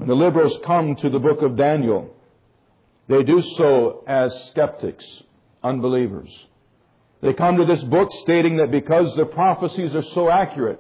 When the liberals come to the book of Daniel, they do so as skeptics, unbelievers. They come to this book stating that because the prophecies are so accurate,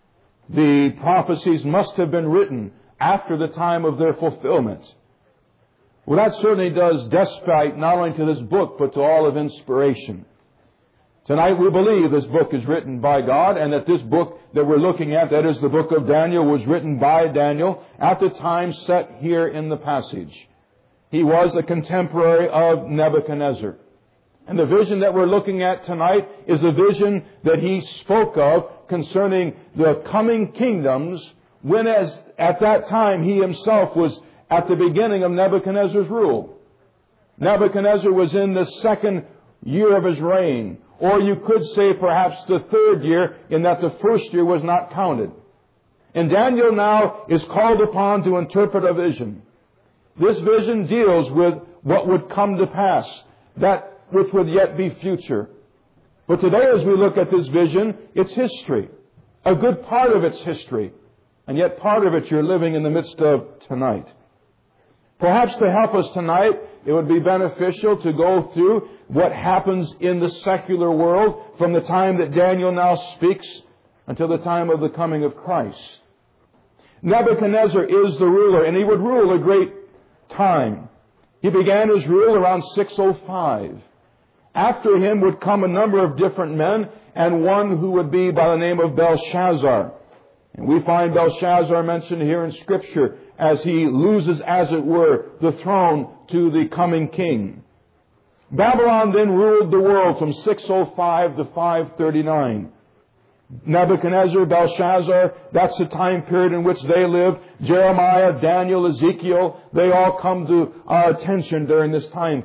the prophecies must have been written after the time of their fulfillment. Well, that certainly does despite not only to this book, but to all of inspiration. Tonight we believe this book is written by God, and that this book that we're looking at, that is the book of Daniel, was written by Daniel at the time set here in the passage. He was a contemporary of Nebuchadnezzar. And the vision that we're looking at tonight is a vision that he spoke of concerning the coming kingdoms, when at that time he himself was at the beginning of Nebuchadnezzar's rule. Nebuchadnezzar was in the second year of his reign, or you could say perhaps the third year, in that the first year was not counted. And Daniel now is called upon to interpret a vision. This vision deals with what would come to pass, that which would yet be future. But today, as we look at this vision, it's history. A good part of it's history. And yet part of it you're living in the midst of tonight. Perhaps to help us tonight, it would be beneficial to go through what happens in the secular world from the time that Daniel now speaks until the time of the coming of Christ. Nebuchadnezzar is the ruler, and he would rule a great time. He began his rule around 605. After him would come a number of different men, and one who would be by the name of Belshazzar. And we find Belshazzar mentioned here in Scripture as he loses, as it were, the throne to the coming king. Babylon then ruled the world from 605 to 539. Nebuchadnezzar, Belshazzar, that's the time period in which they lived. Jeremiah, Daniel, Ezekiel, they all come to our attention during this time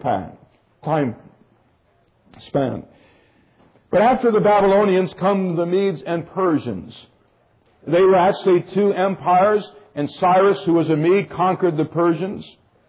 span. But after the Babylonians come the Medes and Persians. They were actually two empires, and Cyrus, who was a Mede, conquered the Persians.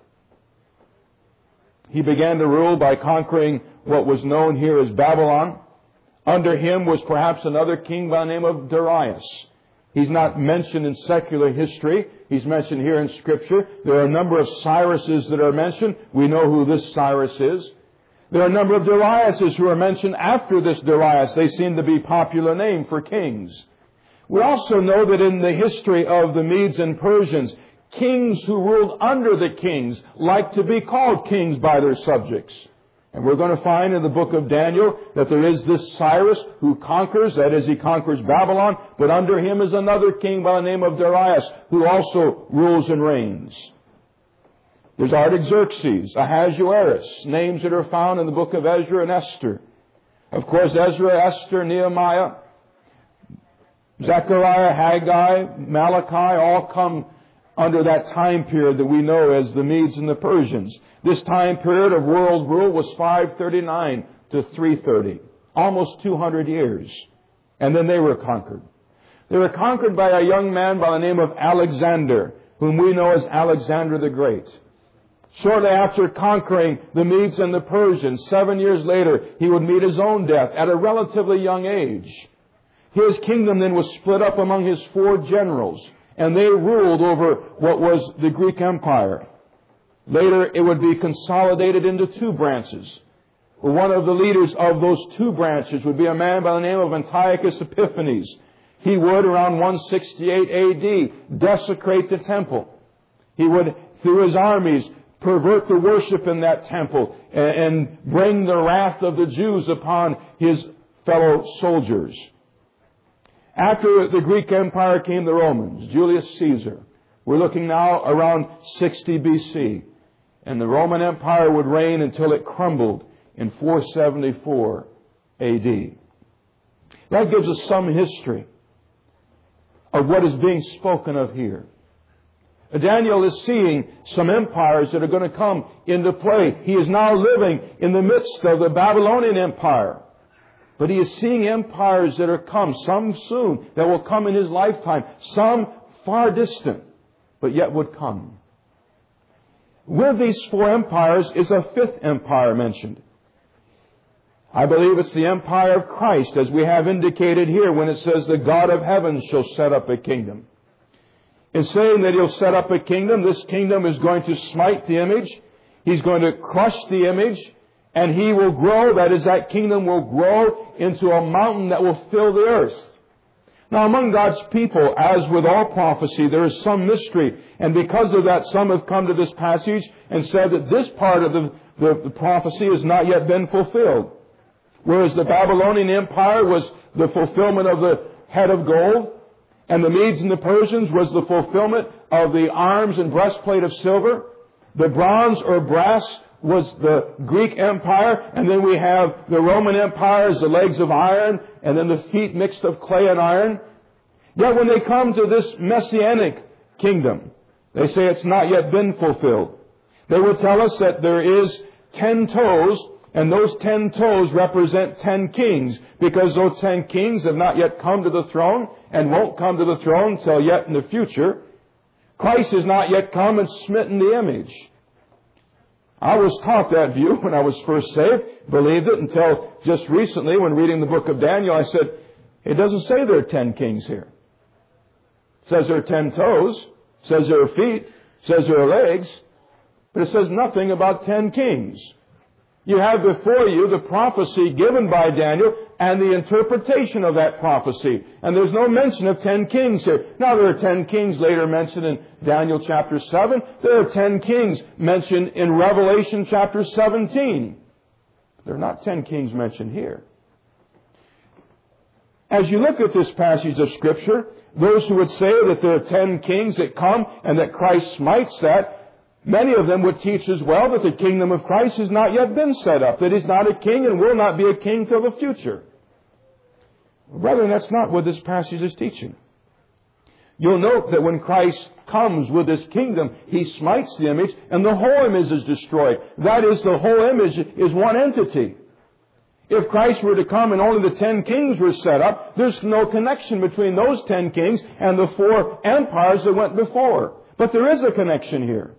He began to rule by conquering what was known here as Babylon. Under him was perhaps another king by the name of Darius. He's not mentioned in secular history. He's mentioned here in Scripture. There are a number of Cyruses that are mentioned. We know who this Cyrus is. There are a number of Dariuses who are mentioned after this Darius. They seem to be popular name for kings. We also know that in the history of the Medes and Persians, kings who ruled under the kings like to be called kings by their subjects. And we're going to find in the book of Daniel that there is this Cyrus who conquers, that is, he conquers Babylon, but under him is another king by the name of Darius who also rules and reigns. There's Artaxerxes, Ahasuerus, names that are found in the book of Ezra and Esther. Of course, Ezra, Esther, Nehemiah, Zechariah, Haggai, Malachi all come under that time period that we know as the Medes and the Persians. This time period of world rule was 539 to 330, almost 200 years. And then they were conquered. They were conquered by a young man by the name of Alexander, whom we know as Alexander the Great. Shortly after conquering the Medes and the Persians, 7 years later, he would meet his own death at a relatively young age. His kingdom then was split up among his 4 generals, and they ruled over what was the Greek Empire. Later, it would be consolidated into 2 branches. One of the leaders of those 2 branches would be a man by the name of Antiochus Epiphanes. He would, around 168 A.D., desecrate the temple. He would, through his armies, pervert the worship in that temple and bring the wrath of the Jews upon his fellow soldiers. After the Greek Empire came the Romans, Julius Caesar. We're looking now around 60 B.C. And the Roman Empire would reign until it crumbled in 474 A.D. That gives us some history of what is being spoken of here. Daniel is seeing some empires that are going to come into play. He is now living in the midst of the Babylonian Empire. But he is seeing empires that are come, some soon, that will come in his lifetime, some far distant, but yet would come. With these 4 empires is a 5th empire mentioned. I believe it's the empire of Christ, as we have indicated here when it says the God of heaven shall set up a kingdom. in saying that He'll set up a kingdom. This kingdom is going to smite the image. He's going to crush the image. And He will grow, that is, that kingdom will grow into a mountain that will fill the earth. Now, among God's people, as with all prophecy, there is some mystery. And because of that, some have come to this passage and said that this part of the prophecy has not yet been fulfilled. Whereas the Babylonian Empire was the fulfillment of the head of gold, and the Medes and the Persians was the fulfillment of the arms and breastplate of silver. The bronze or brass was the Greek Empire, and then we have the Roman Empire as the legs of iron, and then the feet mixed of clay and iron. Yet when they come to this Messianic kingdom, they say it's not yet been fulfilled. They will tell us that there is 10 toes, and those 10 toes represent 10 kings, because those 10 kings have not yet come to the throne, and won't come to the throne till yet in the future. Christ has not yet come and smitten the image. I was taught that view when I was first saved, believed it until just recently when reading the book of Daniel. I said, it doesn't say there are 10 kings here. It says there are 10 toes, it says there are feet, it says there are legs, but it says nothing about 10 kings. You have before you the prophecy given by Daniel and the interpretation of that prophecy. And there's no mention of 10 kings here. Now, there are 10 kings later mentioned in Daniel chapter 7. There are 10 kings mentioned in Revelation chapter 17. There are not 10 kings mentioned here. As you look at this passage of Scripture, those who would say that there are 10 kings that come and that Christ smites that, many of them would teach as well that the kingdom of Christ has not yet been set up, that He's not a king and will not be a king till the future. Brethren, that's not what this passage is teaching. You'll note that when Christ comes with this kingdom, He smites the image and the whole image is destroyed. That is, the whole image is one entity. If Christ were to come and only the 10 kings were set up, there's no connection between those 10 kings and the 4 empires that went before. But there is a connection here.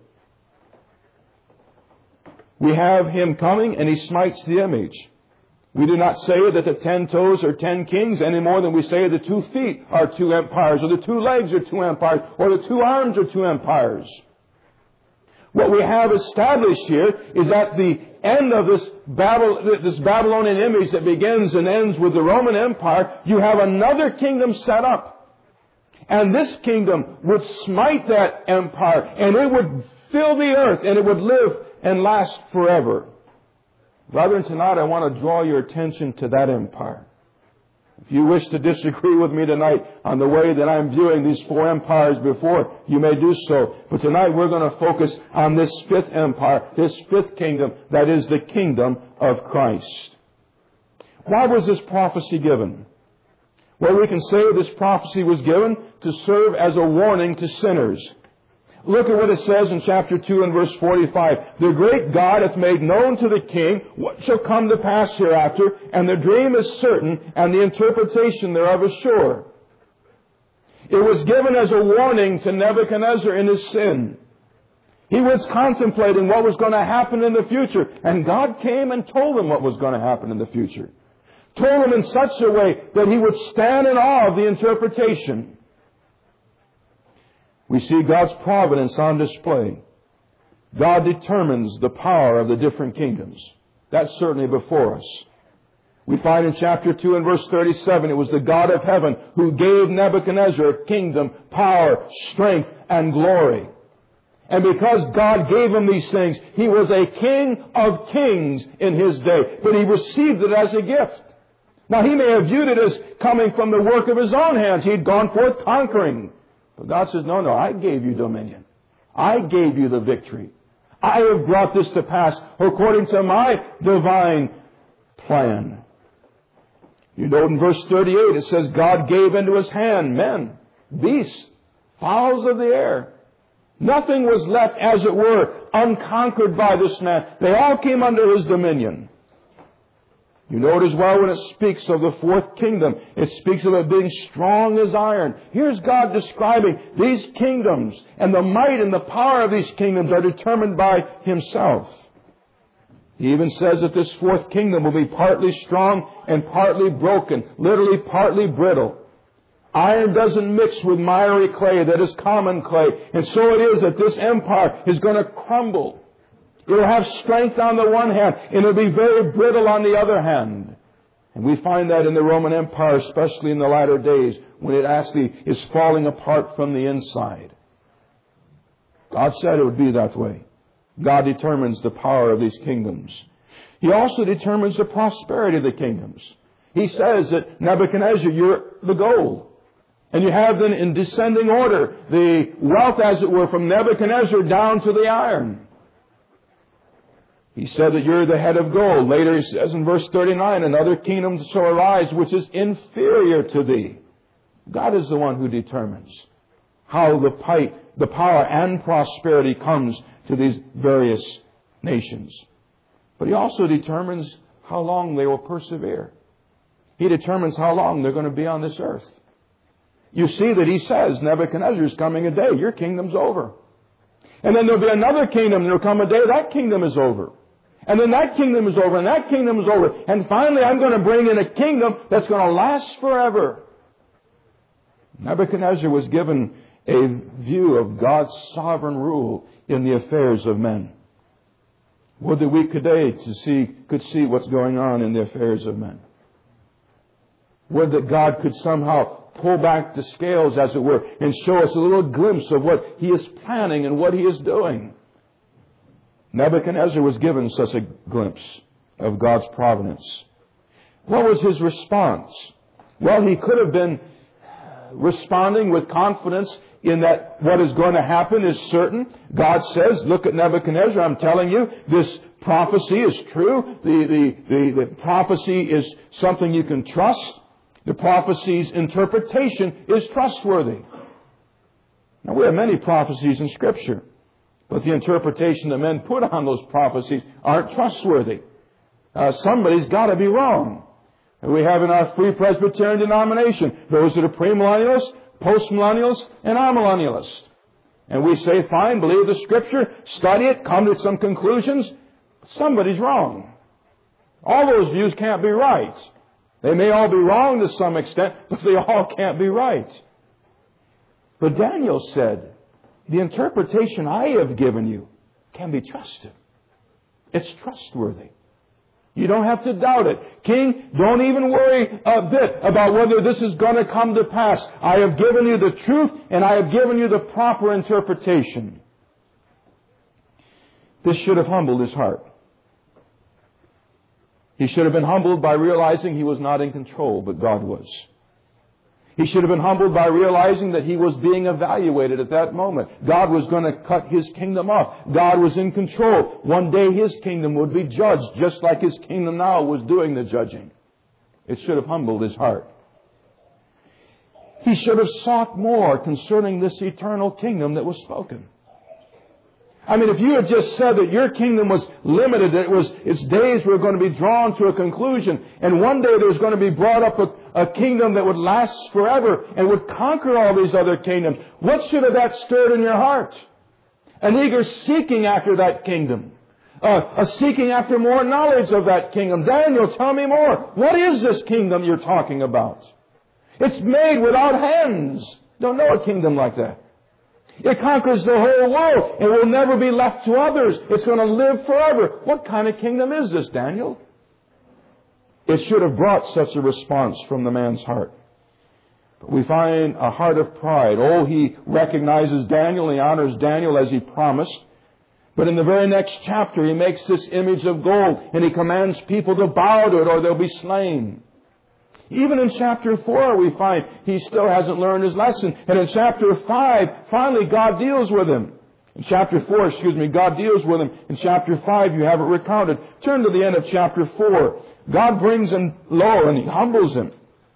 We have Him coming and He smites the image. We do not say that the 10 toes are 10 kings any more than we say the 2 feet are 2 empires, or the 2 legs are 2 empires, or the 2 arms are 2 empires. What we have established here is that the end of this Babylonian image that begins and ends with the Roman Empire, you have another kingdom set up. And this kingdom would smite that empire, and it would fill the earth, and it would live and last forever. Brethren, tonight I want to draw your attention to that empire. If you wish to disagree with me tonight on the way that I'm viewing these 4 empires before, you may do so. But tonight we're going to focus on this 5th empire, this 5th kingdom, that is the kingdom of Christ. Why was this prophecy given? Well, we can say this prophecy was given to serve as a warning to sinners. Look at what it says in chapter 2 and verse 45. The great God hath made known to the king what shall come to pass hereafter, and the dream is certain, and the interpretation thereof is sure. It was given as a warning to Nebuchadnezzar in his sin. He was contemplating what was going to happen in the future, and God came and told him what was going to happen in the future. Told him in such a way that he would stand in awe of the interpretation. We see God's providence on display. God determines the power of the different kingdoms. That's certainly before us. We find in chapter 2 and verse 37, it was the God of heaven who gave Nebuchadnezzar kingdom, power, strength, and glory. And because God gave him these things, he was a king of kings in his day. But he received it as a gift. Now, he may have viewed it as coming from the work of his own hands. He'd gone forth conquering. But God says, no, I gave you dominion. I gave you the victory. I have brought this to pass according to my divine plan. You know, in verse 38, it says, God gave into his hand men, beasts, fowls of the air. Nothing was left, as it were, unconquered by this man. They all came under his dominion. You know it as well when it speaks of the 4th kingdom. It speaks of it being strong as iron. Here's God describing these kingdoms, and the might and the power of these kingdoms are determined by himself. He even says that this 4th kingdom will be partly strong and partly broken, literally partly brittle. Iron doesn't mix with miry clay that is common clay. And so it is that this empire is going to crumble. It will have strength on the one hand, and it will be very brittle on the other hand. And we find that in the Roman Empire, especially in the latter days, when it actually is falling apart from the inside. God said it would be that way. God determines the power of these kingdoms. He also determines the prosperity of the kingdoms. He says that Nebuchadnezzar, you're the gold. And you have then in descending order the wealth, as it were, from Nebuchadnezzar down to the iron. He said that you're the head of gold. Later he says in verse 39, another kingdom shall arise which is inferior to thee. God is the one who determines how the power and prosperity comes to these various nations. But He also determines how long they will persevere. He determines how long they're going to be on this earth. You see that He says, Nebuchadnezzar is coming a day, your kingdom's over. And then there'll be another kingdom, there'll come a day, that kingdom is over. And then that kingdom is over, and that kingdom is over. And finally I'm going to bring in a kingdom that's going to last forever. Nebuchadnezzar was given a view of God's sovereign rule in the affairs of men. Would that we today could see what's going on in the affairs of men. Would that God could somehow pull back the scales, as it were, and show us a little glimpse of what He is planning and what He is doing. Nebuchadnezzar was given such a glimpse of God's providence. What was his response? Well, he could have been responding with confidence in that what is going to happen is certain. God says, look at Nebuchadnezzar, I'm telling you, this prophecy is true. The prophecy is something you can trust. The prophecy's interpretation is trustworthy. Now, we have many prophecies in Scripture, but the interpretation that men put on those prophecies aren't trustworthy. Somebody's got to be wrong. We have in our Free Presbyterian denomination those that are premillennialists, postmillennialists, and amillennialists. And we say, fine, believe the Scripture, study it, come to some conclusions. But somebody's wrong. All those views can't be right. They may all be wrong to some extent, but they all can't be right. But Daniel said, the interpretation I have given you can be trusted. It's trustworthy. You don't have to doubt it. King, don't even worry a bit about whether this is going to come to pass. I have given you the truth, and I have given you the proper interpretation. This should have humbled his heart. He should have been humbled by realizing he was not in control, but God was. He should have been humbled by realizing that he was being evaluated at that moment. God was going to cut his kingdom off. God was in control. One day his kingdom would be judged, just like his kingdom now was doing the judging. It should have humbled his heart. He should have sought more concerning this eternal kingdom that was spoken. I mean, if you had just said that your kingdom was limited, that its days were going to be drawn to a conclusion, and one day there was going to be brought up a kingdom that would last forever and would conquer all these other kingdoms, what should have that stirred in your heart? An eager seeking after that kingdom. A seeking after more knowledge of that kingdom. Daniel, tell me more. What is this kingdom you're talking about? It's made without hands. Don't know a kingdom like that. It conquers the whole world. It will never be left to others. It's going to live forever. What kind of kingdom is this, Daniel? It should have brought such a response from the man's heart. But we find a heart of pride. Oh, he recognizes Daniel. He honors Daniel as he promised. But in the very next chapter, he makes this image of gold, and he commands people to bow to it or they'll be slain. Even in chapter 4, we find he still hasn't learned his lesson. And in chapter 5, finally God deals with him. In chapter 4, God deals with him. In chapter 5, you have it recounted. Turn to the end of chapter 4. God brings him low and he humbles him.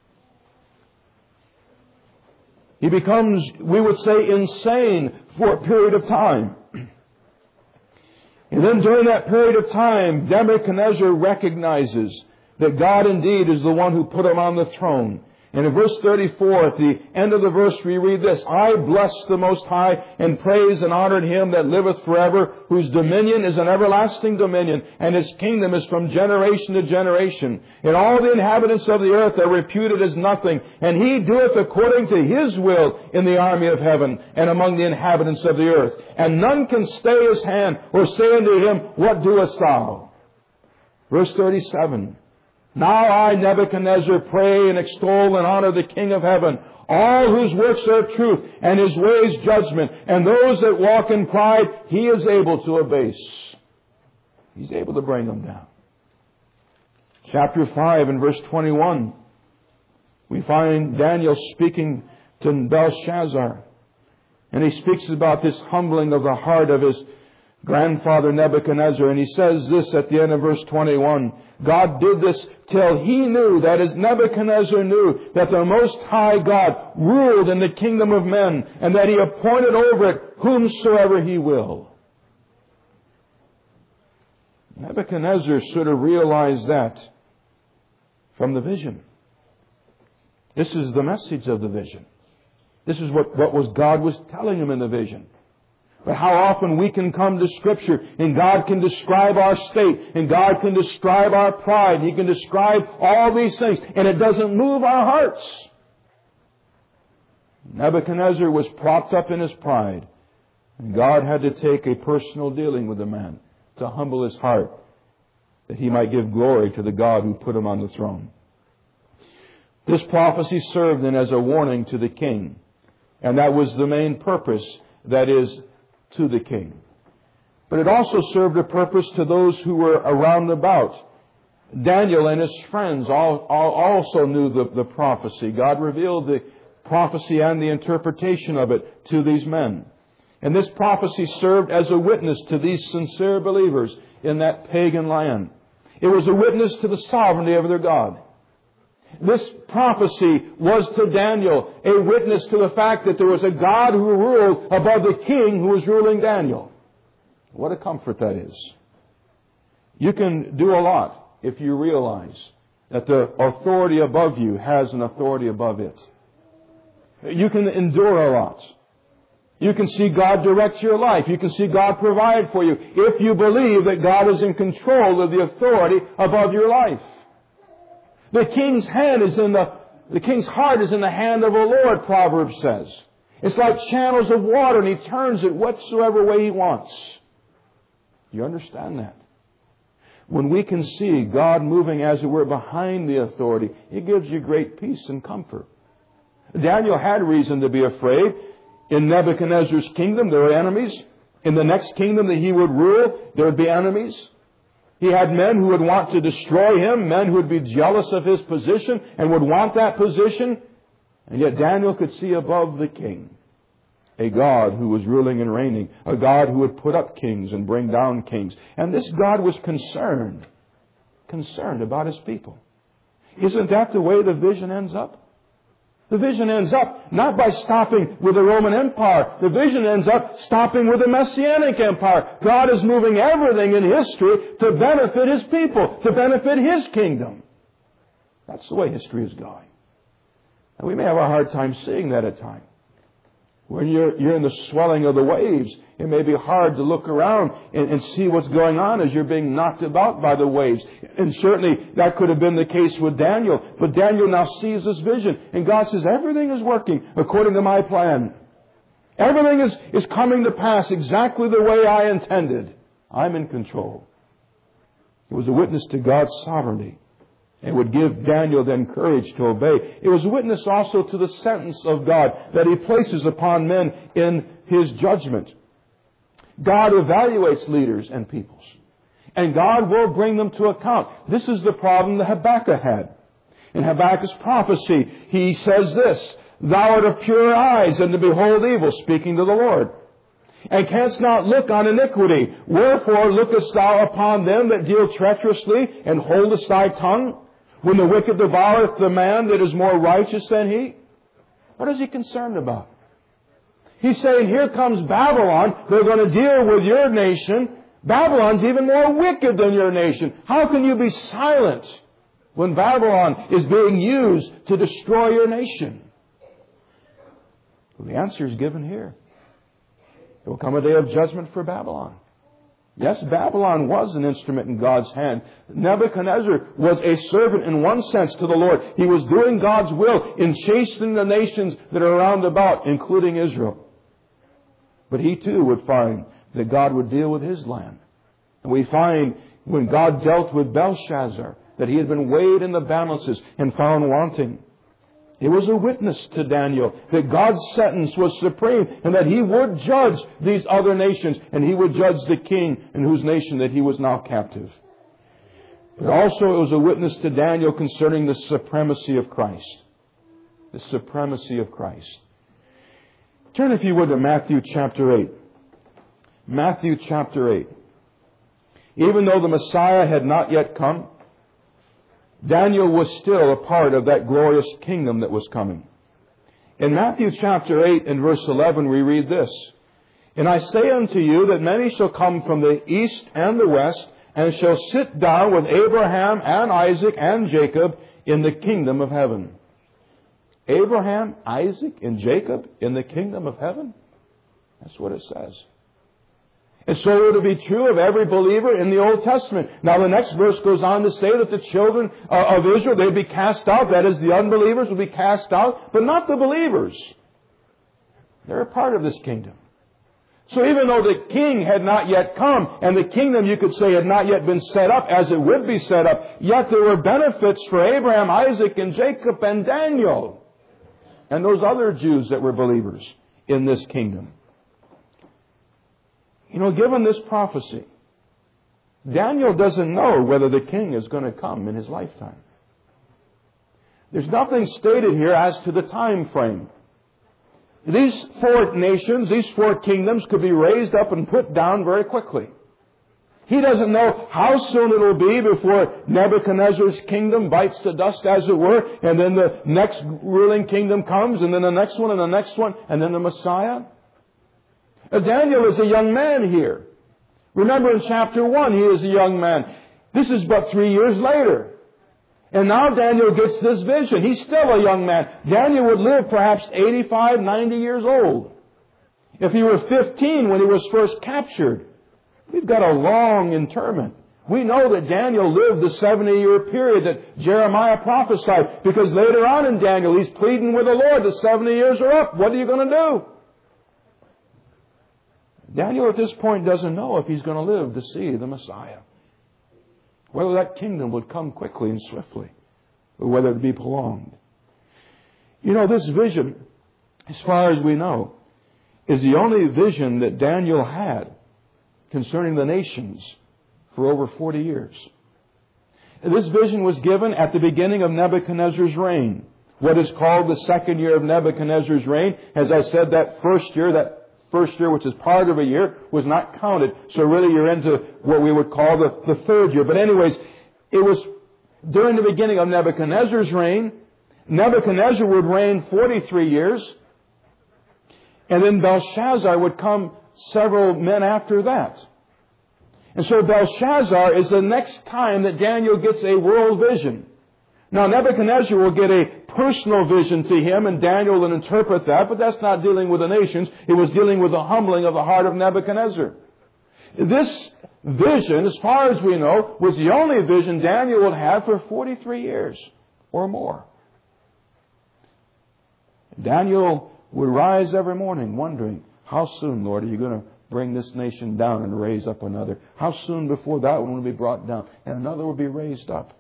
He becomes, we would say, insane for a period of time. And then during that period of time, Nebuchadnezzar recognizes that God indeed is the one who put him on the throne. And in verse 34, at the end of the verse, we read this: I bless the Most High, and praise and honored Him that liveth forever, whose dominion is an everlasting dominion, and His kingdom is from generation to generation. And all the inhabitants of the earth are reputed as nothing, and He doeth according to His will in the army of heaven, and among the inhabitants of the earth. And none can stay His hand, or say unto Him, What doest thou? Verse 37. Now I, Nebuchadnezzar, pray and extol and honor the King of heaven, all whose works are truth, and His ways judgment, and those that walk in pride He is able to abase. He's able to bring them down. Chapter 5 and verse 21, we find Daniel speaking to Belshazzar. And he speaks about this humbling of the heart of his grandfather Nebuchadnezzar. And he says this at the end of verse 21. God did this till He knew, that is, Nebuchadnezzar knew, that the Most High God ruled in the kingdom of men, and that He appointed over it whomsoever He will. Nebuchadnezzar should have realized that from the vision. This is the message of the vision. This is what God was telling him in the vision. But how often we can come to Scripture and God can describe our state, and God can describe our pride, He can describe all these things, and it doesn't move our hearts. Nebuchadnezzar was propped up in his pride, and God had to take a personal dealing with the man to humble his heart, that He might give glory to the God who put him on the throne. This prophecy served then as a warning to the king, and that was the main purpose, that is, to the king. But it also served a purpose to those who were around about. Daniel and his friends also knew the prophecy. God revealed the prophecy and the interpretation of it to these men. And this prophecy served as a witness to these sincere believers in that pagan land. It was a witness to the sovereignty of their God. This prophecy was to Daniel a witness to the fact that there was a God who ruled above the king who was ruling Daniel. What a comfort that is. You can do a lot if you realize that the authority above you has an authority above it. You can endure a lot. You can see God direct your life. You can see God provide for you if you believe that God is in control of the authority above your life. The king's heart is in the hand of the Lord, Proverbs says. It's like channels of water, and He turns it whatsoever way He wants. You understand that? When we can see God moving, as it were, behind the authority, it gives you great peace and comfort. Daniel had reason to be afraid. In Nebuchadnezzar's kingdom, there were enemies. In the next kingdom that he would rule, there would be enemies. He had men who would want to destroy him, men who would be jealous of his position and would want that position. And yet Daniel could see above the king a God who was ruling and reigning, a God who would put up kings and bring down kings. And this God was concerned about His people. Isn't that the way the vision ends up? The vision ends up not by stopping with the Roman Empire. The vision ends up stopping with the Messianic Empire. God is moving everything in history to benefit His people, to benefit His kingdom. That's the way history is going. And we may have a hard time seeing that at times. When you're in the swelling of the waves, it may be hard to look around and see what's going on as you're being knocked about by the waves. And certainly that could have been the case with Daniel. But Daniel now sees this vision. And God says, everything is working according to my plan. Everything is coming to pass exactly the way I intended. I'm in control. It was a witness to God's sovereignty. It would give Daniel then courage to obey. It was a witness also to the sentence of God that He places upon men in His judgment. God evaluates leaders and peoples, and God will bring them to account. This is the problem that Habakkuk had. In Habakkuk's prophecy, he says this: Thou art of pure eyes, and to behold evil, speaking to the Lord. And canst not look on iniquity. Wherefore lookest thou upon them that deal treacherously, and holdest thy tongue? When the wicked devoureth the man that is more righteous than he? What is he concerned about? He's saying, here comes Babylon. They're going to deal with your nation. Babylon's even more wicked than your nation. How can you be silent? when Babylon is being used to destroy your nation? Well, the answer is given here. There will come a day of judgment for Babylon. Yes, Babylon was an instrument in God's hand. Nebuchadnezzar was a servant in one sense to the Lord. He was doing God's will in chastening the nations that are around about, including Israel. But he too would find that God would deal with his land. And we find when God dealt with Belshazzar that he had been weighed in the balances and found wanting. It was a witness to Daniel that God's sentence was supreme and that he would judge these other nations and he would judge the king in whose nation that he was now captive. But also it was a witness to Daniel concerning the supremacy of Christ. The supremacy of Christ. Turn, if you would, to Matthew chapter 8. Matthew chapter 8. Even though the Messiah had not yet come, Daniel was still a part of that glorious kingdom that was coming. In Matthew chapter 8 and verse 11 we read this. And I say unto you that many shall come from the east and the west, and shall sit down with Abraham and Isaac and Jacob in the kingdom of heaven. Abraham, Isaac, and Jacob in the kingdom of heaven? That's what it says. And so would it be true of every believer in the Old Testament. Now the next verse goes on to say that the children of Israel, they'd be cast out. That is, the unbelievers would be cast out, but not the believers. They're a part of this kingdom. So even though the king had not yet come, and the kingdom, you could say, had not yet been set up as it would be set up, yet there were benefits for Abraham, Isaac, and Jacob, and Daniel, and those other Jews that were believers in this kingdom. You know, given this prophecy, Daniel doesn't know whether the king is going to come in his lifetime. There's nothing stated here as to the time frame. These four nations, these four kingdoms could be raised up and put down very quickly. He doesn't know how soon it will be before Nebuchadnezzar's kingdom bites the dust, as it were, and then the next ruling kingdom comes, and then the next one, and the next one, and then the Messiah. Daniel is a young man here. Remember in chapter 1, he is a young man. This is but 3 years later. And now Daniel gets this vision. He's still a young man. Daniel would live perhaps 85, 90 years old. If he were 15 when he was first captured, we've got a long interment. We know that Daniel lived the 70-year period that Jeremiah prophesied, because later on in Daniel, he's pleading with the Lord, the 70 years are up. What are you going to do? Daniel at this point doesn't know if he's going to live to see the Messiah. Whether that kingdom would come quickly and swiftly, or whether it be prolonged. You know, this vision, as far as we know, is the only vision that Daniel had concerning the nations for over 40 years. This vision was given at the beginning of Nebuchadnezzar's reign. What is called the second year of Nebuchadnezzar's reign. As I said, that first year, which is part of a year, was not counted. So really you're into what we would call the third year. But anyways, it was during the beginning of Nebuchadnezzar's reign. Nebuchadnezzar would reign 43 years. And then Belshazzar would come several men after that. And so Belshazzar is the next time that Daniel gets a world vision. Now Nebuchadnezzar will get a personal vision to him, and Daniel will interpret that, but that's not dealing with the nations. It was dealing with the humbling of the heart of Nebuchadnezzar. This vision, as far as we know, was the only vision Daniel would have for 43 years or more. Daniel would rise every morning wondering, how soon, Lord, are you going to bring this nation down and raise up another? How soon before that one will be brought down and another will be raised up?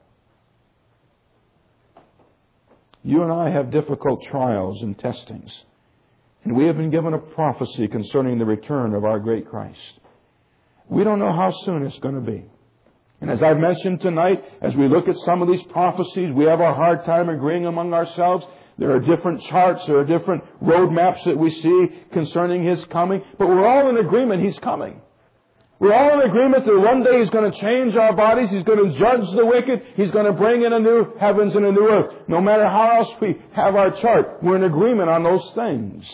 You and I have difficult trials and testings. And we have been given a prophecy concerning the return of our great Christ. We don't know how soon it's going to be. And as I've mentioned tonight, as we look at some of these prophecies, we have a hard time agreeing among ourselves. There are different charts, there are different roadmaps that we see concerning His coming. But we're all in agreement He's coming. We're all in agreement that one day He's going to change our bodies. He's going to judge the wicked. He's going to bring in a new heavens and a new earth. No matter how else we have our chart, we're in agreement on those things.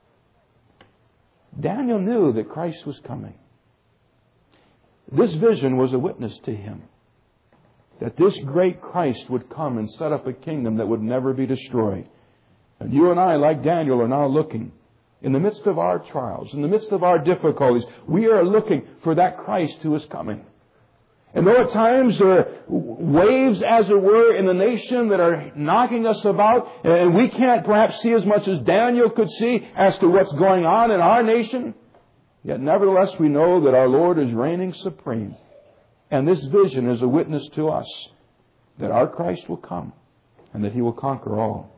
Daniel knew that Christ was coming. This vision was a witness to him. that this great Christ would come and set up a kingdom that would never be destroyed. And you and I, like Daniel, are now looking. In the midst of our trials, in the midst of our difficulties, we are looking for that Christ who is coming. And though at times there are waves, as it were, in the nation that are knocking us about, and we can't perhaps see as much as Daniel could see as to what's going on in our nation, yet nevertheless we know that our Lord is reigning supreme. And this vision is a witness to us that our Christ will come and that He will conquer all.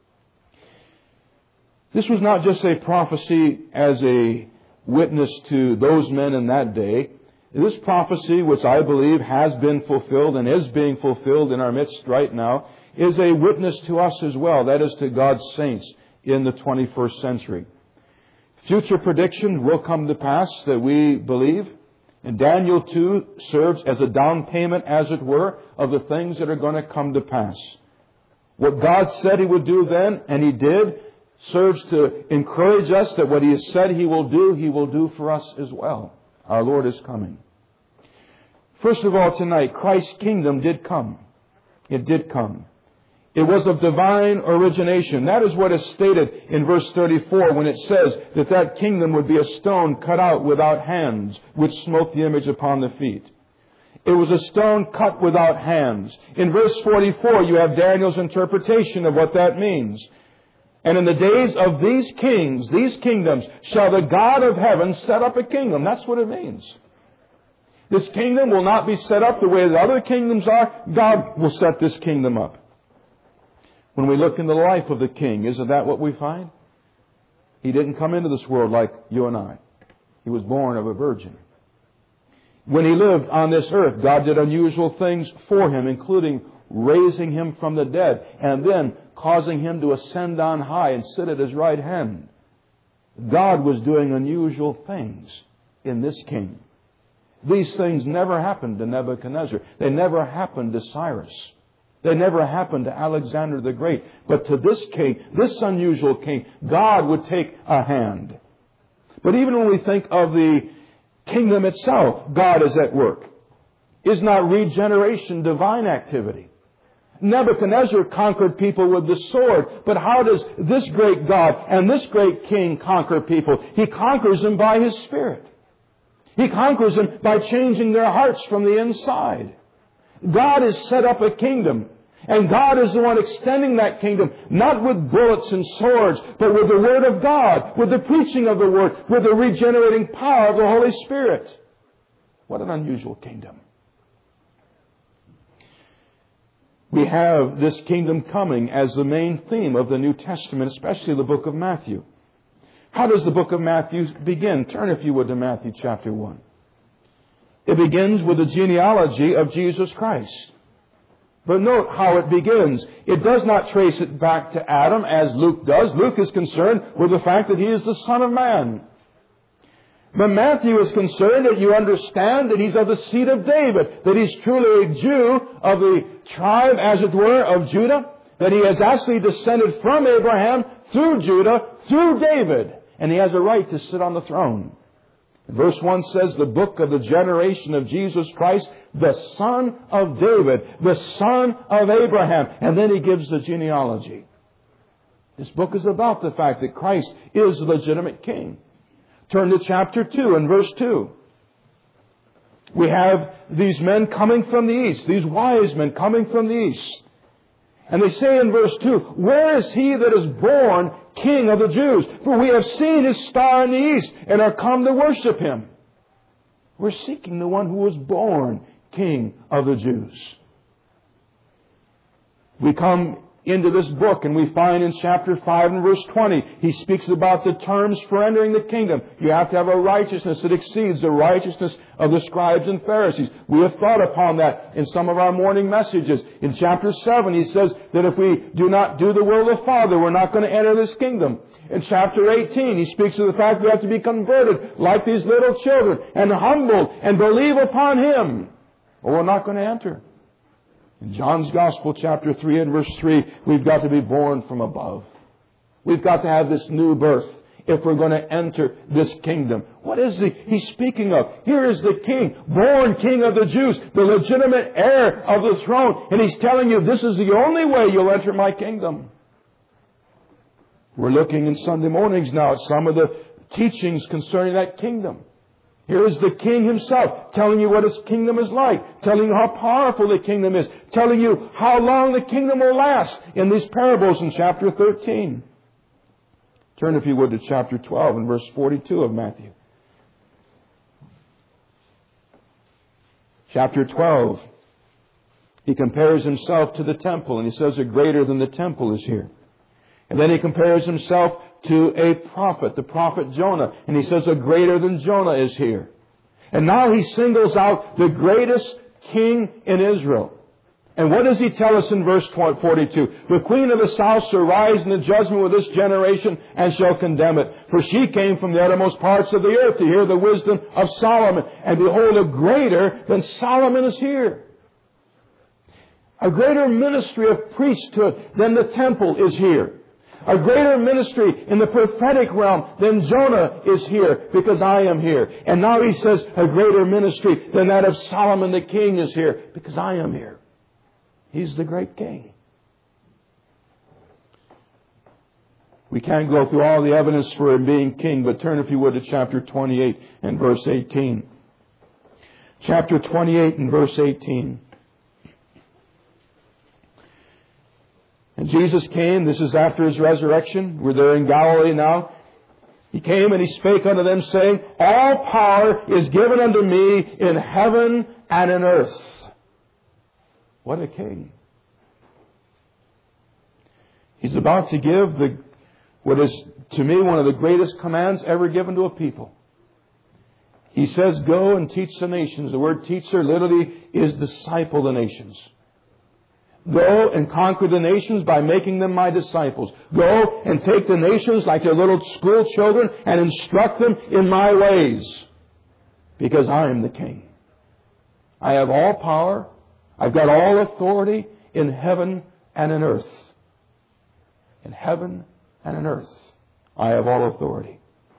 This was not just a prophecy as a witness to those men in that day. This prophecy, which I believe has been fulfilled and is being fulfilled in our midst right now, is a witness to us as well. That is to God's saints in the 21st century. Future predictions will come to pass that we believe. And Daniel 2 serves as a down payment, as it were, of the things that are going to come to pass. What God said He would do then, and He did, serves to encourage us that what He has said He will do for us as well. Our Lord is coming. First of all, tonight, Christ's kingdom did come. It did come. It was of divine origination. That is what is stated in verse 34 when it says that that kingdom would be a stone cut out without hands, which smote the image upon the feet. It was a stone cut without hands. In verse 44, you have Daniel's interpretation of what that means. And in the days of these kings, these kingdoms, shall the God of heaven set up a kingdom. That's what it means. This kingdom will not be set up the way the other kingdoms are. God will set this kingdom up. When we look in the life of the king, isn't that what we find? He didn't come into this world like you and I. He was born of a virgin. When He lived on this earth, God did unusual things for Him, including raising Him from the dead and then causing Him to ascend on high and sit at His right hand. God was doing unusual things in this king. These things never happened to Nebuchadnezzar. They never happened to Cyrus. They never happened to Alexander the Great. But to this king, this unusual king, God would take a hand. But even when we think of the kingdom itself, God is at work. Is not regeneration divine activity? Nebuchadnezzar conquered people with the sword. But how does this great God and this great king conquer people? He conquers them by His Spirit. He conquers them by changing their hearts from the inside. God has set up a kingdom. And God is the one extending that kingdom, not with bullets and swords, but with the Word of God, with the preaching of the Word, with the regenerating power of the Holy Spirit. What an unusual kingdom. We have this kingdom coming as the main theme of the New Testament, especially the book of Matthew. How does the book of Matthew begin? Turn, if you would, to Matthew chapter 1. It begins with the genealogy of Jesus Christ. But note how it begins. It does not trace it back to Adam as Luke does. Luke is concerned with the fact that He is the Son of Man. But Matthew is concerned that you understand that He's of the seed of David, that He's truly a Jew of the tribe, as it were, of Judah, that He has actually descended from Abraham through Judah, through David, and He has a right to sit on the throne. Verse 1 says, the book of the generation of Jesus Christ, the son of David, the son of Abraham. And then he gives the genealogy. This book is about the fact that Christ is the legitimate king. Turn to chapter 2 and verse 2. We have these men coming from the east, these wise men coming from the east. And they say in verse 2, where is He that is born King of the Jews? For we have seen His star in the east and are come to worship Him. We're seeking the one who was born King of the Jews. We come into this book and we find in chapter 5 and verse 20, he speaks about the terms for entering the kingdom. You have to have a righteousness that exceeds the righteousness of the scribes and Pharisees. We have thought upon that in some of our morning messages. In chapter 7, he says that if we do not do the will of the Father, we're not going to enter this kingdom. In chapter 18, he speaks of the fact we have to be converted like these little children and humbled and believe upon Him, or we're not going to enter. In John's Gospel, chapter 3 and verse 3, we've got to be born from above. We've got to have this new birth if we're going to enter this kingdom. What is he's speaking of? Here is the king, born king of the Jews, the legitimate heir of the throne. And he's telling you this is the only way you'll enter my kingdom. We're looking in Sunday mornings now at some of the teachings concerning that kingdom. Here is the king himself telling you what his kingdom is like, telling you how powerful the kingdom is, telling you how long the kingdom will last in these parables in chapter 13. Turn, if you would, to chapter 12 and verse 42 of Matthew. Chapter 12. He compares himself to the temple, and he says a greater than the temple is here. And then he compares himself to a prophet, the prophet Jonah. And he says a greater than Jonah is here. And now he singles out the greatest king in Israel. And what does he tell us in verse 42? The queen of the south shall rise in the judgment with this generation and shall condemn it. For she came from the uttermost parts of the earth to hear the wisdom of Solomon. And behold, a greater than Solomon is here. A greater ministry of priesthood than the temple is here. A greater ministry in the prophetic realm than Jonah is here, because I am here. And now he says a greater ministry than that of Solomon the king is here, because I am here. He's the great king. We can't go through all the evidence for him being king, but turn, if you would, to chapter 28 and verse 18. Chapter 28 and verse 18. And Jesus came, this is after His resurrection. We're there in Galilee now. He came and He spake unto them, saying, all power is given unto me in heaven and in earth. What a king. He's about to give what is, to me, one of the greatest commands ever given to a people. He says, go and teach the nations. The word teacher literally is disciple the nations. Go and conquer the nations by making them my disciples. Go and take the nations like their little school children and instruct them in my ways. Because I am the king. I have all power. I've got all authority in heaven and in earth. In heaven and in earth. I have all authority.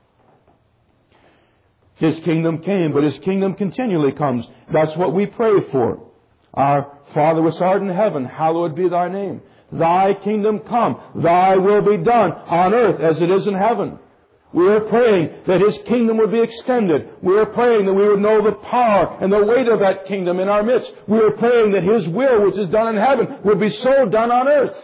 His kingdom came, but His kingdom continually comes. That's what we pray for. Our Father which art in heaven, hallowed be Thy name. Thy kingdom come. Thy will be done on earth as it is in heaven. We are praying that His kingdom would be extended. We are praying that we would know the power and the weight of that kingdom in our midst. We are praying that His will, which is done in heaven, would be so done on earth.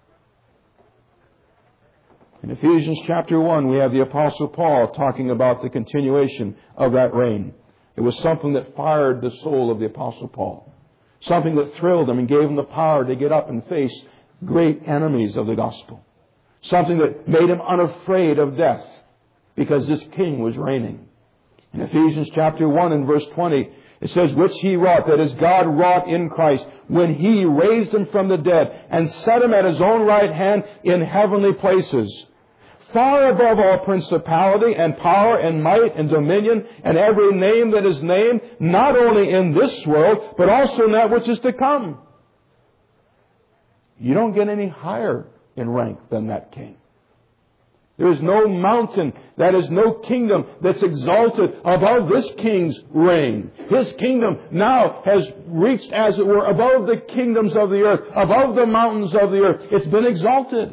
In Ephesians chapter 1, we have the Apostle Paul talking about the continuation of that reign. It was something that fired the soul of the Apostle Paul. Something that thrilled him and gave him the power to get up and face great enemies of the gospel. Something that made him unafraid of death because this king was reigning. In Ephesians chapter 1 and verse 20, it says, which He wrought, that is God wrought in Christ, when He raised Him from the dead and set Him at His own right hand in heavenly places, far above all principality and power and might and dominion and every name that is named, not only in this world, but also in that which is to come. You don't get any higher in rank than that king. There is no mountain, that is no kingdom that's exalted above this king's reign. His kingdom now has reached, as it were, above the kingdoms of the earth, above the mountains of the earth. It's been exalted.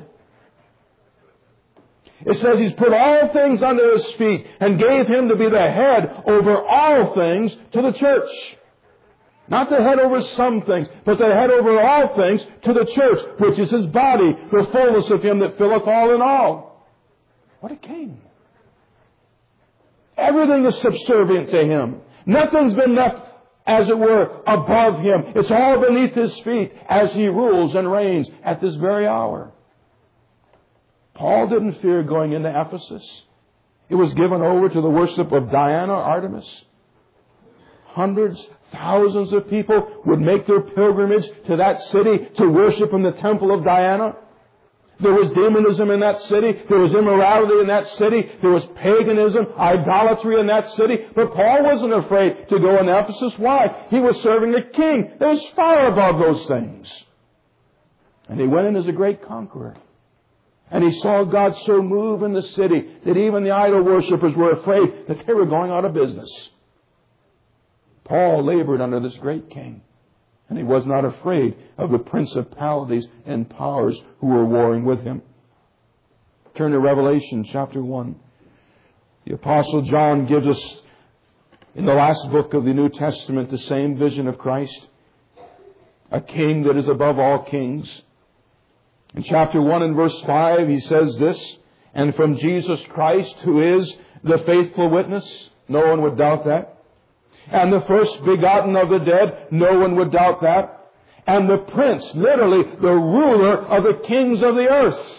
It says He's put all things under His feet and gave Him to be the head over all things to the church. Not the head over some things, but the head over all things to the church, which is His body, the fullness of Him that filleth all in all. What a king. Everything is subservient to Him. Nothing's been left, as it were, above Him. It's all beneath His feet as He rules and reigns at this very hour. Paul didn't fear going into Ephesus. It was given over to the worship of Diana, Artemis. Hundreds, thousands of people would make their pilgrimage to that city to worship in the temple of Diana. There was demonism in that city. There was immorality in that city. There was paganism, idolatry in that city. But Paul wasn't afraid to go into Ephesus. Why? He was serving a king that was far above those things. And he went in as a great conqueror. And he saw God so move in the city that even the idol worshippers were afraid that they were going out of business. Paul labored under this great king, and he was not afraid of the principalities and powers who were warring with him. Turn to Revelation chapter 1. The Apostle John gives us, in the last book of the New Testament, the same vision of Christ, a king that is above all kings. In chapter 1 and verse 5, he says this, "And from Jesus Christ, who is the faithful witness," no one would doubt that, "and the first begotten of the dead," no one would doubt that, "and the prince," literally the ruler of the kings of the earth.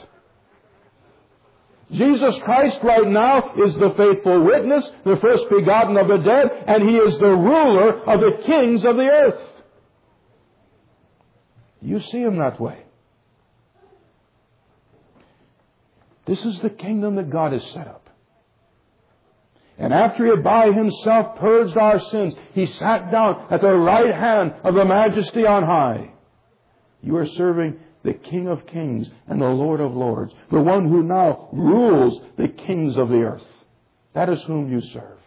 Jesus Christ right now is the faithful witness, the first begotten of the dead, and He is the ruler of the kings of the earth. You see Him that way. This is the kingdom that God has set up. And after He had by Himself purged our sins, He sat down at the right hand of the Majesty on high. You are serving the King of Kings and the Lord of Lords, the one who now rules the kings of the earth. That is whom you serve.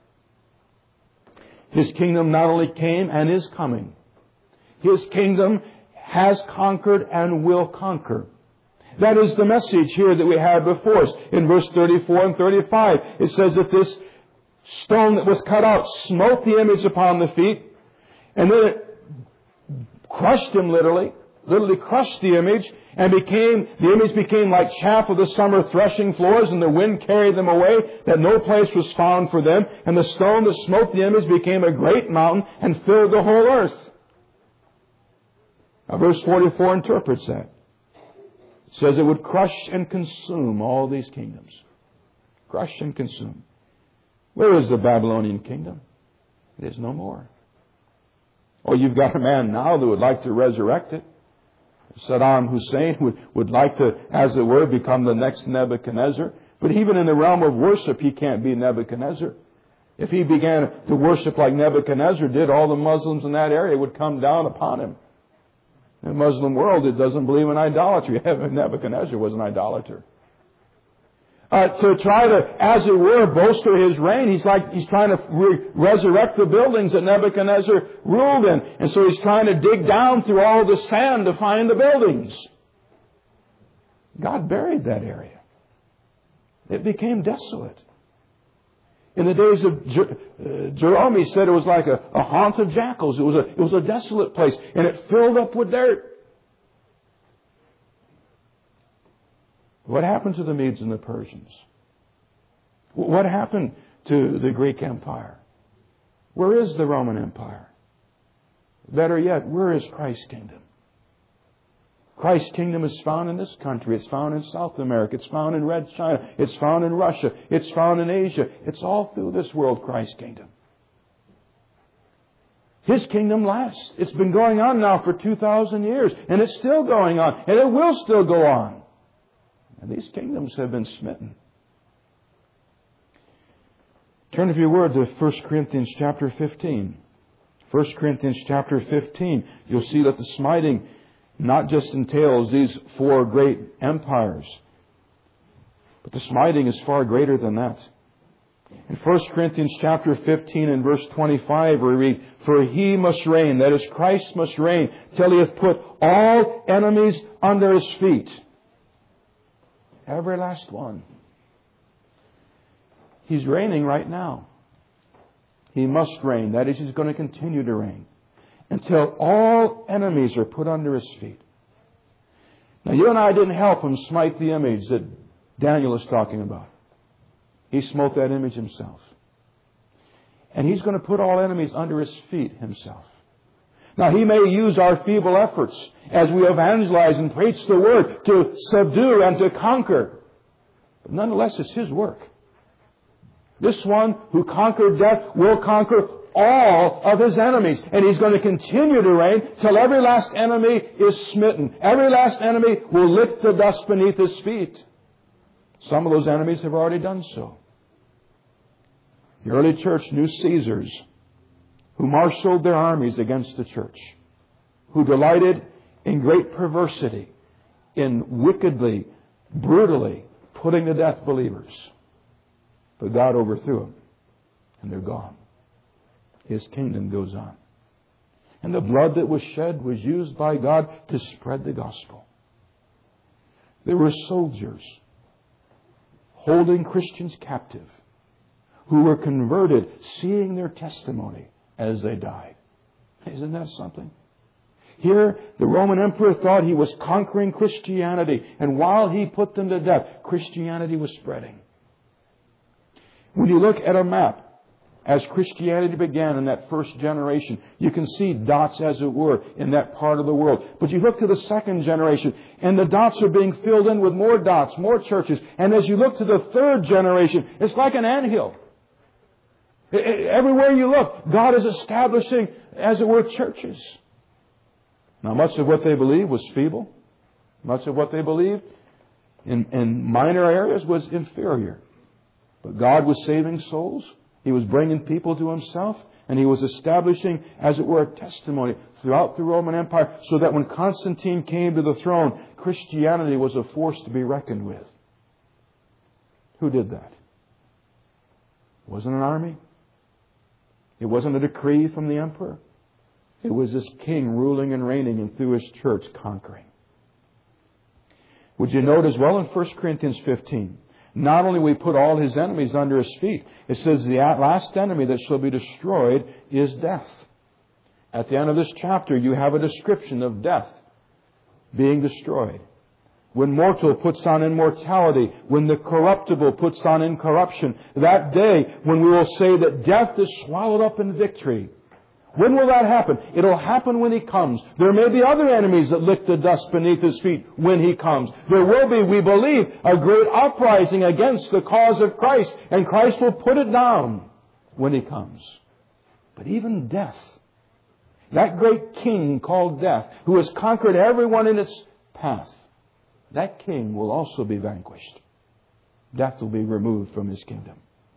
His kingdom not only came and is coming. His kingdom has conquered and will conquer. That is the message here that we had before us. In verse 34 and 35, it says that this stone that was cut out smote the image upon the feet, and then it crushed him literally crushed the image, and the image became like chaff of the summer threshing floors, and the wind carried them away, that no place was found for them. And the stone that smote the image became a great mountain and filled the whole earth. Now verse 44 interprets that. It says it would crush and consume all these kingdoms. Crush and consume. Where is the Babylonian kingdom? It is no more. Oh, you've got a man now that would like to resurrect it. Saddam Hussein would like to, as it were, become the next Nebuchadnezzar. But even in the realm of worship, he can't be Nebuchadnezzar. If he began to worship like Nebuchadnezzar did, all the Muslims in that area would come down upon him. In the Muslim world, it doesn't believe in idolatry. Nebuchadnezzar was an idolater. To try to, as it were, bolster his reign, he's trying to resurrect the buildings that Nebuchadnezzar ruled in. And so he's trying to dig down through all the sand to find the buildings. God buried that area. It became desolate. In the days of Jerome, he said it was like a haunt of jackals. It was a desolate place, and it filled up with dirt. What happened to the Medes and the Persians? What happened to the Greek Empire? Where is the Roman Empire? Better yet, where is Christ's kingdom? Christ's kingdom is found in this country. It's found in South America. It's found in Red China. It's found in Russia. It's found in Asia. It's all through this world, Christ's kingdom. His kingdom lasts. It's been going on now for 2,000 years, and it's still going on, and it will still go on. And these kingdoms have been smitten. Turn, if you would, to 1 Corinthians chapter 15. 1 Corinthians chapter 15. You'll see that the smiting not just entails these four great empires, but the smiting is far greater than that. In 1 Corinthians chapter 15 and verse 25 we read, "For He must reign," that is, Christ must reign, "till He hath put all enemies under His feet." Every last one. He's reigning right now. He must reign. That is, He's going to continue to reign until all enemies are put under His feet. Now, you and I didn't help Him smite the image that Daniel is talking about. He smote that image Himself. And He's going to put all enemies under His feet Himself. Now, He may use our feeble efforts as we evangelize and preach the Word to subdue and to conquer. But nonetheless, it's His work. This one who conquered death will conquer all of His enemies. And He's going to continue to reign till every last enemy is smitten. Every last enemy will lick the dust beneath His feet. Some of those enemies have already done so. The early church knew Caesars, who marshaled their armies against the church, who delighted in great perversity, in wickedly brutally putting to death believers. But God overthrew them, and they're gone. His kingdom goes on. And the blood that was shed was used by God to spread the gospel. There were soldiers holding Christians captive who were converted, seeing their testimony as they died. Isn't that something? Here, the Roman emperor thought he was conquering Christianity, and while he put them to death, Christianity was spreading. When you look at a map, as Christianity began in that first generation, you can see dots, as it were, in that part of the world. But you look to the second generation, and the dots are being filled in with more dots, more churches. And as you look to the third generation, it's like an anthill. Everywhere you look, God is establishing, as it were, churches. Now, much of what they believed was feeble. Much of what they believed in minor areas was inferior. But God was saving souls. He was bringing people to Himself, and He was establishing, as it were, a testimony throughout the Roman Empire, so that when Constantine came to the throne, Christianity was a force to be reckoned with. Who did that? It wasn't an army. It wasn't a decree from the emperor. It was this king ruling and reigning, and through His church conquering. Would you note as well in 1 Corinthians 15, not only we put all His enemies under His feet, it says the last enemy that shall be destroyed is death. At the end of this chapter, you have a description of death being destroyed. When mortal puts on immortality, when the corruptible puts on incorruption, that day when we will say that death is swallowed up in victory. When will that happen? It'll happen when He comes. There may be other enemies that lick the dust beneath His feet when He comes. There will be, we believe, a great uprising against the cause of Christ, and Christ will put it down when He comes. But even death, that great king called death, who has conquered everyone in its path, that king will also be vanquished. Death will be removed from His kingdom.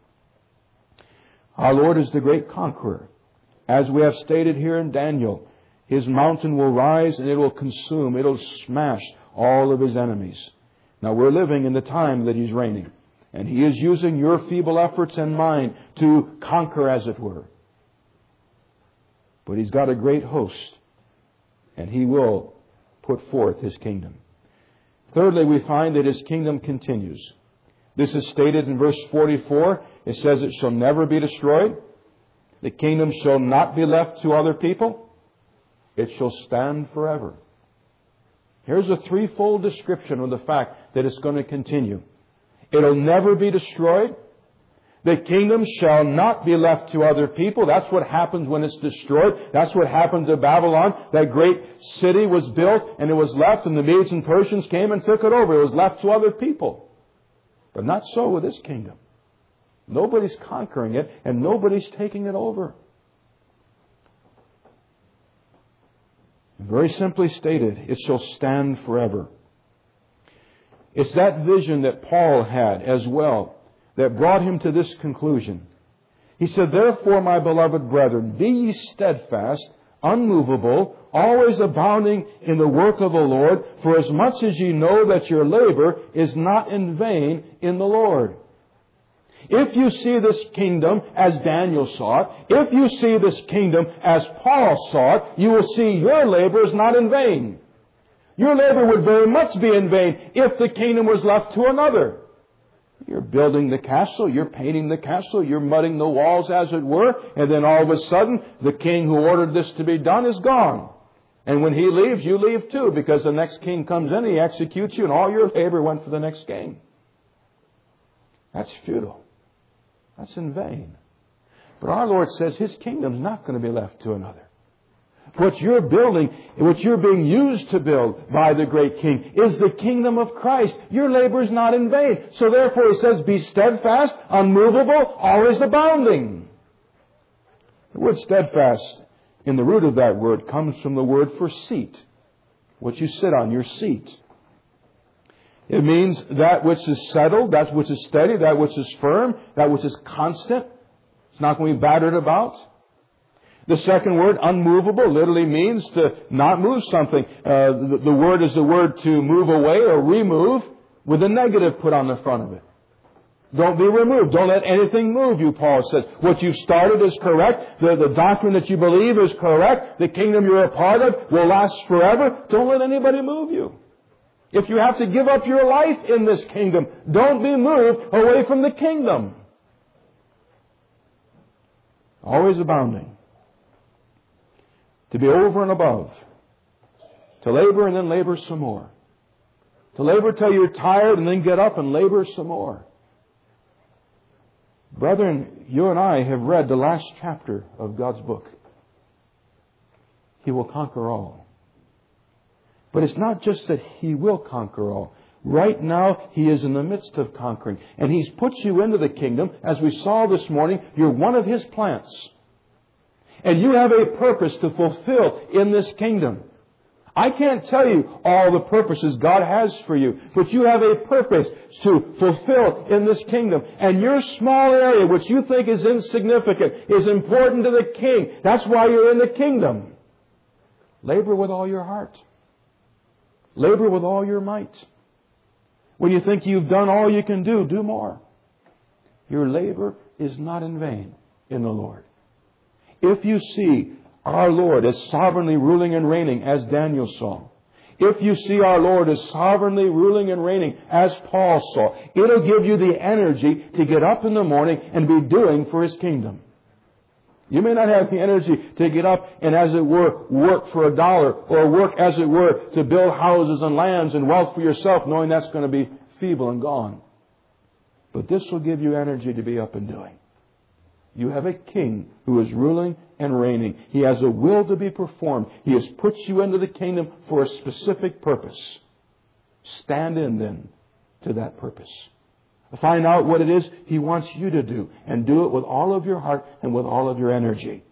Our Lord is the great conqueror. As we have stated here in Daniel, His mountain will rise and it will consume, it'll smash all of His enemies. Now we're living in the time that He's reigning, and He is using your feeble efforts and mine to conquer, as it were. But He's got a great host, and He will put forth His kingdom. Thirdly, we find that His kingdom continues. This is stated in verse 44. It says it shall never be destroyed. The kingdom shall not be left to other people. It shall stand forever. Here's a threefold description of the fact that it's going to continue. It'll never be destroyed. The kingdom shall not be left to other people. That's what happens when it's destroyed. That's what happened to Babylon. That great city was built and it was left, and the Medes and Persians came and took it over. It was left to other people. But not so with this kingdom. Nobody's conquering it, and nobody's taking it over. Very simply stated, it shall stand forever. It's that vision that Paul had as well that brought him to this conclusion. He said, therefore, my beloved brethren, be ye steadfast, unmovable, always abounding in the work of the Lord, for as much as ye know that your labor is not in vain in the Lord. If you see this kingdom as Daniel saw it, if you see this kingdom as Paul saw it, you will see your labor is not in vain. Your labor would very much be in vain if the kingdom was left to another. You're building the castle, you're painting the castle, you're mudding the walls, as it were, and then all of a sudden, the king who ordered this to be done is gone. And when he leaves, you leave too, because the next king comes in, he executes you, and all your labor went for the next king. That's futile. That's in vain. But our Lord says His kingdom's not going to be left to another. What you're building, what you're being used to build by the great King, is the kingdom of Christ. Your labor is not in vain. So therefore He says, be steadfast, unmovable, always abounding. The word steadfast, in the root of that word, comes from the word for seat. What you sit on, your seat. It means that which is settled, that which is steady, that which is firm, that which is constant. It's not going to be battered about. The second word, unmovable, literally means to not move something. The word is the word to move away or remove. with a negative put on the front of it. Don't be removed. Don't let anything move you, Paul says. What you've started is correct. The doctrine that you believe is correct. The kingdom you're a part of will last forever. Don't let anybody move you. If you have to give up your life in this kingdom, don't be moved away from the kingdom. Always abounding. To be over and above. To labor and then labor some more. To labor till you're tired and then get up and labor some more. Brethren, you and I have read the last chapter of God's book. He will conquer all. But it's not just that He will conquer all. Right now, He is in the midst of conquering. And He's put you into the kingdom. As we saw this morning, you're one of His plants. And you have a purpose to fulfill in this kingdom. I can't tell you all the purposes God has for you, but you have a purpose to fulfill in this kingdom. And your small area, which you think is insignificant, is important to the King. That's why you're in the kingdom. Labor with all your heart. Labor with all your might. When you think you've done all you can do, do more. Your labor is not in vain in the Lord. If you see our Lord as sovereignly ruling and reigning, as Daniel saw. If you see our Lord as sovereignly ruling and reigning, as Paul saw, it'll give you the energy to get up in the morning and be doing for His kingdom. You may not have the energy to get up and, as it were, work for $1 or work, as it were, to build houses and lands and wealth for yourself, knowing that's going to be feeble and gone. But this will give you energy to be up and doing. You have a King who is ruling and reigning. He has a will to be performed. He has put you into the kingdom for a specific purpose. Stand in then to that purpose. Find out what it is He wants you to do, and do it with all of your heart and with all of your energy.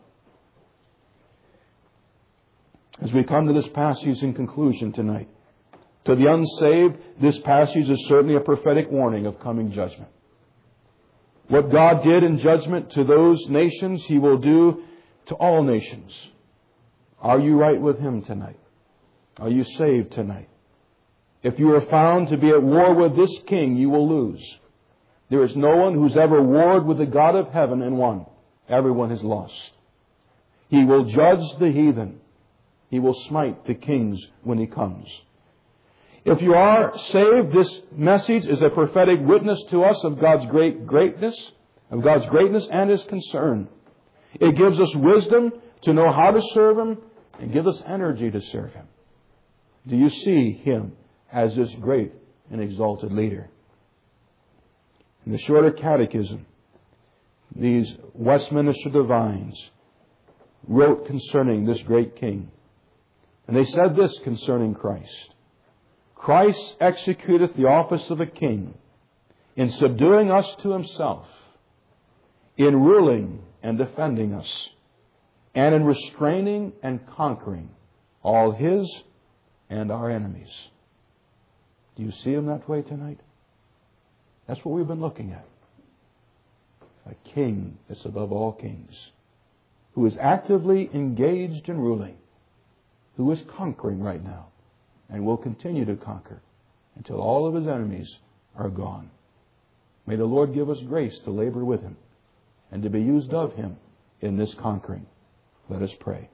As we come to this passage in conclusion tonight, to the unsaved, this passage is certainly a prophetic warning of coming judgment. What God did in judgment to those nations, He will do to all nations. Are you right with Him tonight? Are you saved tonight? If you are found to be at war with this king, you will lose. There is no one who's ever warred with the God of heaven and won. Everyone has lost. He will judge the heathen. He will smite the kings when He comes. If you are saved, this message is a prophetic witness to us of God's greatness, of God's greatness and His concern. It gives us wisdom to know how to serve Him and gives us energy to serve Him. Do you see Him as this great and exalted leader? In the Shorter Catechism, these Westminster divines wrote concerning this great King. And they said this concerning Christ. Christ executeth the office of a king in subduing us to Himself, in ruling and defending us, and in restraining and conquering all His and our enemies. Do you see Him that way tonight? That's what we've been looking at. A king that's above all kings, who is actively engaged in ruling, who is conquering right now, and will continue to conquer until all of His enemies are gone. May the Lord give us grace to labor with Him and to be used of Him in this conquering. Let us pray.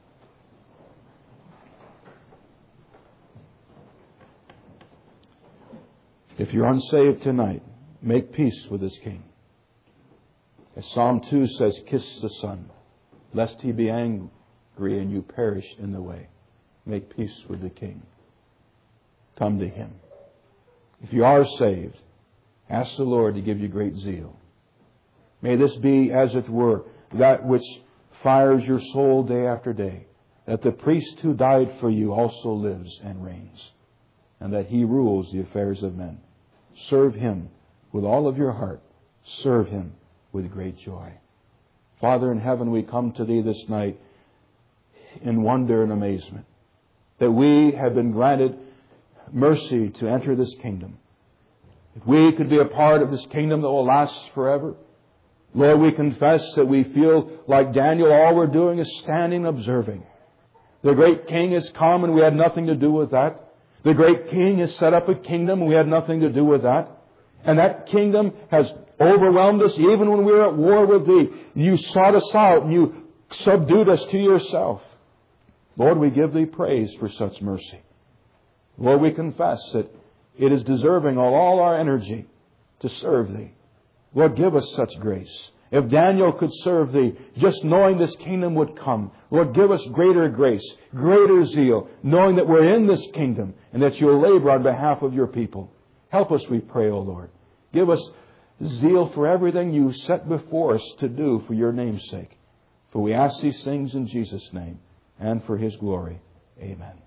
If you're unsaved tonight, make peace with this King. As Psalm 2 says, kiss the Son, lest He be angry and you perish in the way. Make peace with the King. Come to Him. If you are saved, ask the Lord to give you great zeal. May this be, as it were, that which fires your soul day after day, that the priest who died for you also lives and reigns, and that He rules the affairs of men. Serve Him with all of your heart. Serve Him with great joy. Father in heaven, we come to Thee this night in wonder and amazement that we have been granted mercy to enter this kingdom. If we could be a part of this kingdom that will last forever, Lord, we confess that we feel like Daniel, all we're doing is standing and observing. The great King has come and we had nothing to do with that. The great king has set up a kingdom. We had nothing to do with that. And that kingdom has overwhelmed us even when we were at war with Thee. You sought us out and You subdued us to Yourself. Lord, we give Thee praise for such mercy. Lord, we confess that it is deserving of all our energy to serve Thee. Lord, give us such grace. If Daniel could serve Thee, just knowing this kingdom would come, Lord, give us greater grace, greater zeal, knowing that we're in this kingdom and that You'll labor on behalf of Your people. Help us, we pray, O Lord. Give us zeal for everything You set before us to do for Your name's sake. For we ask these things in Jesus' name and for His glory. Amen.